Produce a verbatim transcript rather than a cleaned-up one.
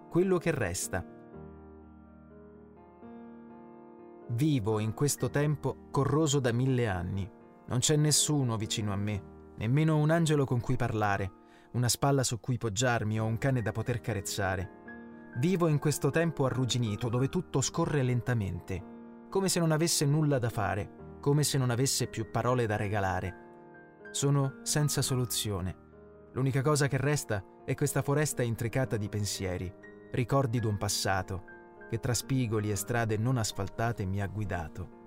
quello che resta. Vivo in questo tempo corroso da mille anni. Non c'è nessuno vicino a me, nemmeno un angelo con cui parlare, una spalla su cui poggiarmi o un cane da poter carezzare. Vivo in questo tempo arrugginito, dove tutto scorre lentamente, come se non avesse nulla da fare, come se non avesse più parole da regalare. Sono senza soluzione. L'unica cosa che resta è questa foresta intricata di pensieri, ricordi d'un passato, che tra spigoli e strade non asfaltate mi ha guidato.